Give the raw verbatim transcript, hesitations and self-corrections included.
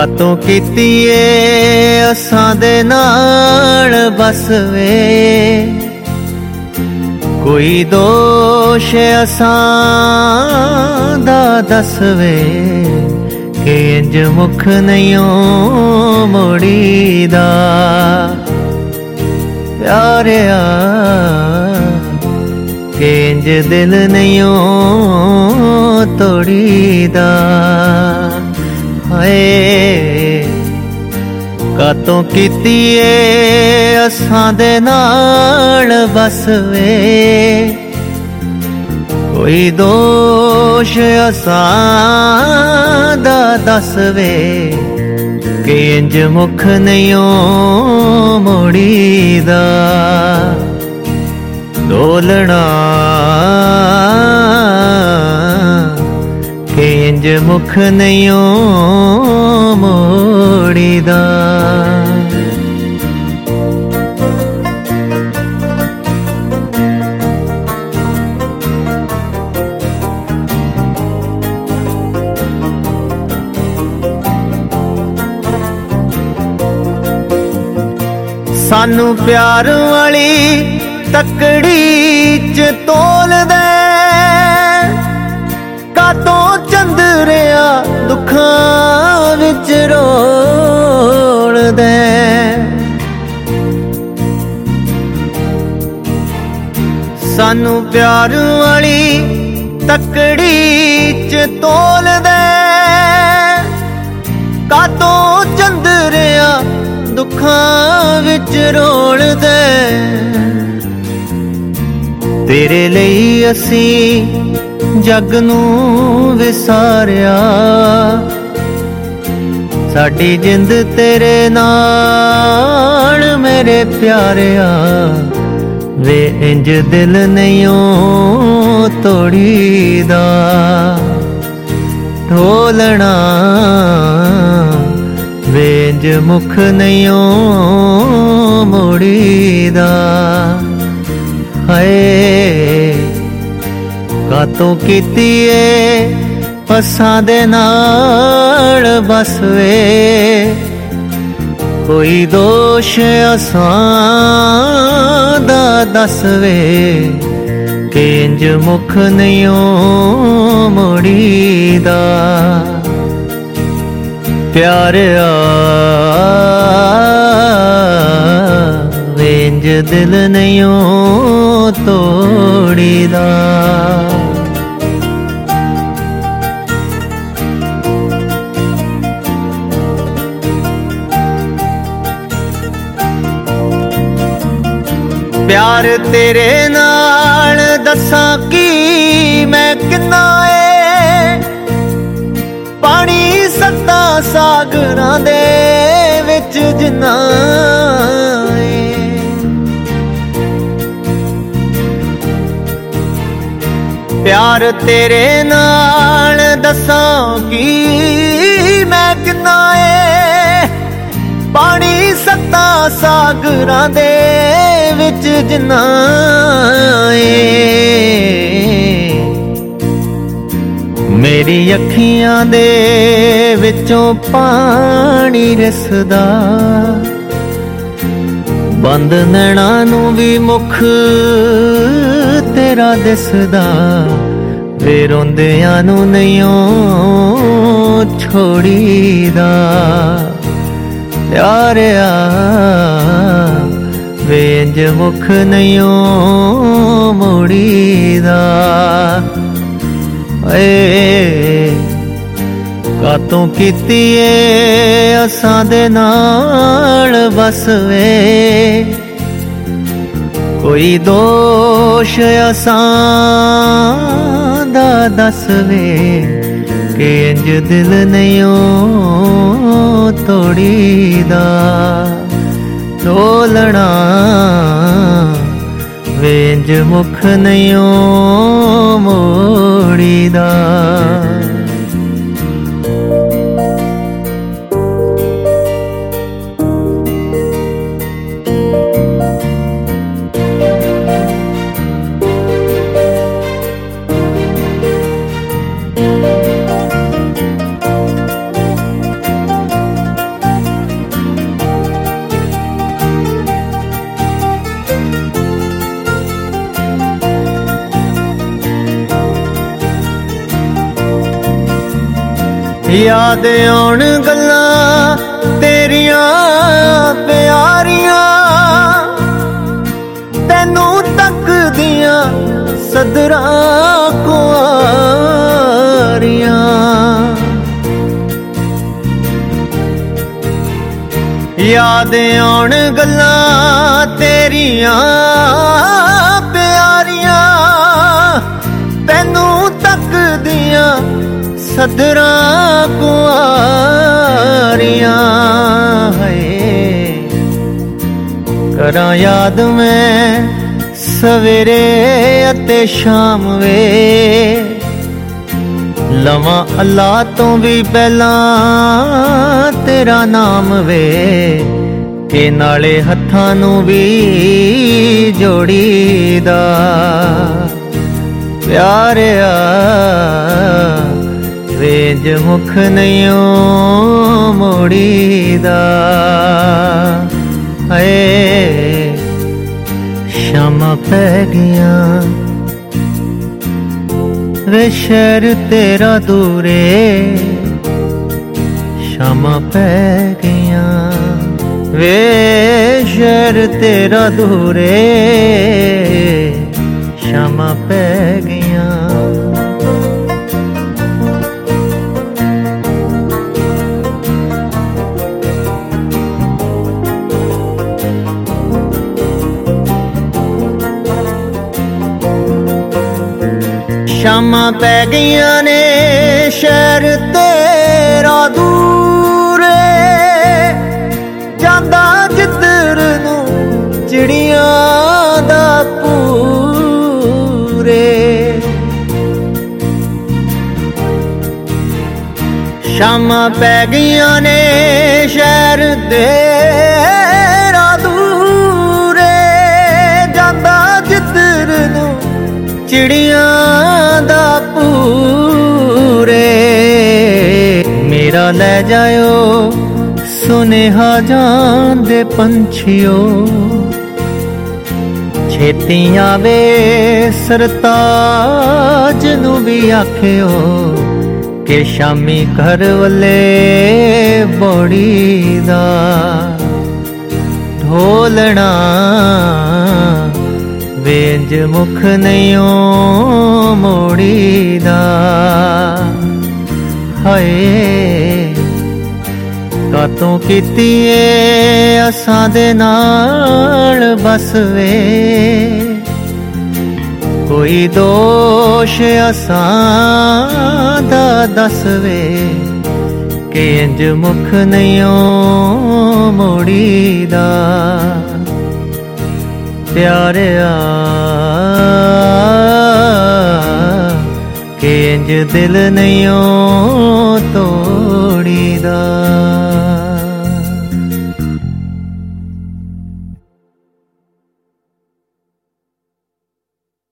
ਕਾਤੋਂ ਕੀਤੀ ਏ ਅਸਾਂ ਦੇ ਨਾਲ ਬਸ ਵੇ, ਕੋਈ ਦੋਸ਼ ਅਸਾਂ ਦਾ ਦੱਸ ਵੇ, ਕਿ ਇੰਜ ਮੁਖ ਨਹੀਂਓ ਮੋੜੀਦਾ ਪਿਆਰਿਆ, ਕਿ ਇੰਜ ਦਿਲ ਨਹੀਂਓ ਤੋੜੀਦਾ। ਹਾਏ ਕਾਤੋਂ ਕੀਤੀ ਏ ਅਸਾਂ ਦੇ ਨਾਲ ਬਸ ਵੇ, ਕੋਈ ਦੋਸ਼ ਅਸਾਂ ਦਾ ਦੱਸ ਵੇ, ਕਿ ਇੰਜ ਮੁਖ ਨਹੀਂਓ ਮੋੜੀਦਾ। ਡੋਲਣਾ ਕਿ ਇੰਜ ਮੁਖ ਨਹੀਂਓ ਮੋੜੀਦਾ। ਸਾਨੂੰ ਪਿਆਰ ਵਾਲੀ ਤਕੜੀ ਚ ਤੋਲ ਦੇ, ਕਾਤੋਂ ਚੰਦਰਿਆ ਦੁੱਖਾਂ ਵਿੱਚ ਰੋਲ ਦੇ। ਸਾਨੂੰ ਪਿਆਰ ਵਾਲੀ ਤਕੜੀ ਚ ਤੋਲ ਦੇ, ਕਾਤੋਂ ਚੰਦਰਿਆ ਦੁੱਖਾਂ ਵਿੱਚ ਰੋਲ ਦੇ। ਤੇਰੇ ਲਈ ਅਸੀਂ ਜੱਗ ਨੂੰ ਵਿਸਾਰਿਆ, ਸਾਡੀ ਜਿੰਦ ਤੇਰੇ ਨਾਲ ਮੇਰੇ ਪਿਆਰਿਆ, ਵੇ ਇੰਜ ਦਿਲ ਨਹੀਂਓ ਤੋੜੀਦਾ। ਢੋਲਣਾ ਵੇ ਇੰਜ ਮੁਖ ਨਹੀਂਓ ਮੋੜੀਦਾ। ਹਾਏ ਕਾਤੋਂ ਕੀਤੀ ਏ ਅਸਾਂ ਦੇ ਨਾਲ ਬਸ ਵੇ, ਕੋਈ ਦੋਸ਼ ਅਸਾਂ ਦਾ ਦੱਸ ਵੇ, ਕਿ ਇੰਜ ਮੁਖ ਨਹੀਂਓ ਮੋੜੀਦਾ। ਪਿਆਰਿਆ ਵੇ ਇੰਜ ਦਿਲ ਨਹੀਂਓ ਤੋੜੀਦਾ। ਪਿਆਰ ਤੇਰੇ ਨਾਲ ਦੱਸਾਂ ਕੀ ਮੈਂ ਕਿੰਨਾ ਏ, ਪਾਣੀ ਸੱਤਾਂ ਸਾਗਰਾਂ ਦੇ ਵਿੱਚ ਜਿੰਨਾ ਏ। ਪਿਆਰ ਤੇਰੇ ਨਾਲ ਦੱਸਾਂ ਕੀ ਮੈਂ ਕਿੰਨਾ ਏ, ਪਾਣੀ ਸੱਤਾਂ ਸਾਗਰਾਂ ਦੇ ਵਿੱਚ ਜਿੰਨਾ ਏ। ਮੇਰੀ ਅੱਖੀਆਂ ਦੇ ਵਿੱਚੋਂ ਪਾਣੀ ਰਿਸਦਾ, ਬੰਦ ਨੈਣਾਂ ਨੂੰ ਵੀ ਮੁਖ ਤੇਰਾ ਦਿਸਦਾ, ਵੇ ਰੋਂਦਿਆਂ ਨੂੰ ਨਹੀਂਓ ਛੋੜੀਦਾ। ਪਿਆਰਿਆ ਵੇ ਇੰਜ ਮੁਖ ਨਹੀਂਓ ਮੋੜੀਦਾ। ਏ ਕਾਤੋਂ ਕੀਤੀ ਏ ਅਸਾਂ ਦੇ ਨਾਲ ਬਸ ਵੇ, ਕੋਈ ਦੋਸ਼ ਅਸਾਂ ਦਾ ਦੱਸ ਵੇ, ਕਿ ਇੰਜ ਦਿਲ ਨਹੀਂਓ ਤੋੜੀਦਾ। ਢੋਲਣਾ ਵੇ ਇੰਜ ਮੁਖ ਨਹੀਂਓ ਮੋੜੀਦਾ। याद आउण गल्लां तेरियां प्यारियां, तैनू तकदियां सदरां कुआरियां। याद आउण गल्लां तेरियां प्यारियां, तैनू तकदियां सदरां कुआरियां। है करां याद मैं सवेरे अते शाम वे, लवां अल्लाह तो भी पहलां तेरा नाम वे, के नाले हत्थां नू भी जोड़ीदा। प्यारिया वेंज मुख नहीं मोड़ीदा। है शामां पै गईयां वे शहर तेरा दूरे, शामां पै गईयां वे शहर तेरा दूरे, शामां पै गईयां। शामां पै गईयां ने शहर तेरा दूरे, जांदा जिधर नू चिड़ियां दा पूरे। शामां पै गईयां ने शहर तेरा दूरे, जांदा जिधर नू चिड़ियां दा पूरे। मेरा ले जायो सुनेहा जान दे पंछियो, छेती आवे सरताज नू भी आखियो, के शामी घर वले बौड़ी दा ढोलना वेंज मुख नहीं मोड़ीदा। हाय कातों कीती असां दे नाल बस वे, कोई दोष असां दा दस वे, के इंज मुख नहीं मोड़ीदा। प्यारिया के इंज दिल नहीं